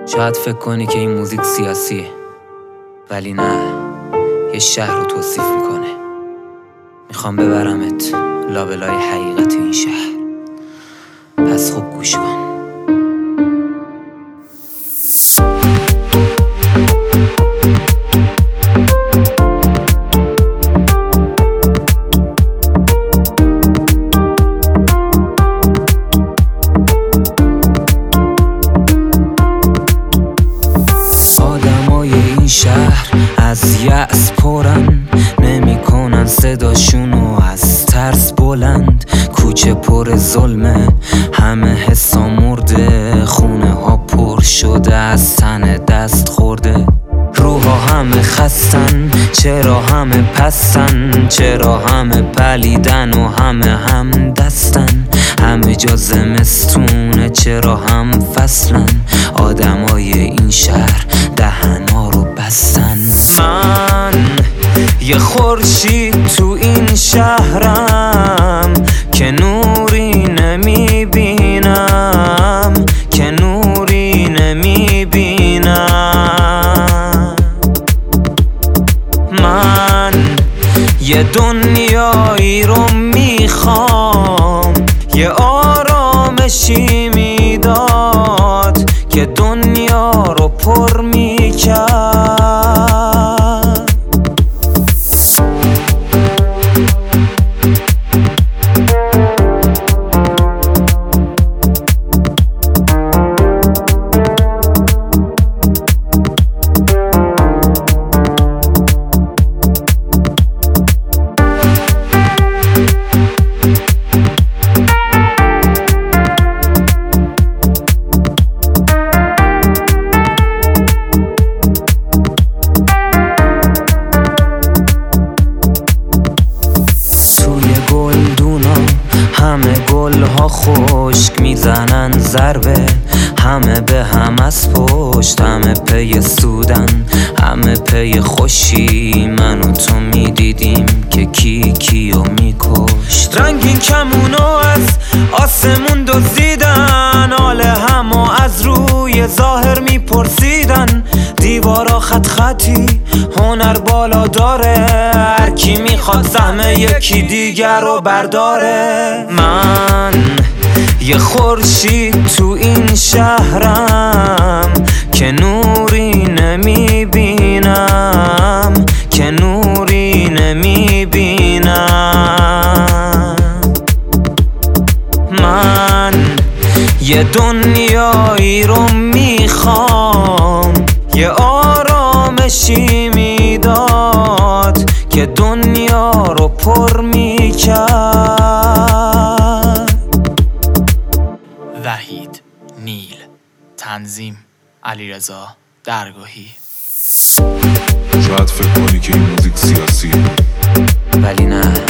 شاید فکر کنی که این موزیک سیاسیه، ولی نه، یه شهر رو توصیف میکنه. میخوام ببرمت لابلای حقیقت این شهر، پس خوب گوش کن. شهر از یأس پرن، نمی کنن صداشونو از ترس بلند. کوچه پر ظلمه، همه حسا مرده، خونه ها پر شده از تن دست خورده. روحا همه خستن، چرا همه پستن، چرا همه پلیدن و هم دستن. همه جا زمستونه، چرا هم فصلن. آدمای این شهر دهنا رو بستن. من یه خورشید تو این شهرم که نوری نمیبینم، که نوری نمیبینم. من یه دنیایی رو میخوام، یه آرامشی میداد که دنیا رو پر میکرد. همه گل ها خشک میزنن ضربه، همه به هم از پشت، همه پی سودن، همه پی خوشی. من و تو میدیدیم که کی کیو میکشت. رنگین کمونو از آسمون دزدیدن، حال همو از روی ظاهر میپرسیدن. دیوارا خط خطی هنر بالا داره، هر کی میخواد سهم یکی دیگر رو برداره. من یه خورشید تو این شهرم که نوری نمیبینم، که نوری نمیبینم. من یه دنیایی رو میخوام، یه آرامشی میداد که دنیا رو پر میکرد. وحید نیل، تنظیم علیرضا درگاهی. شاید فکر کنی که این موزیک سیاسیه، ولی نه،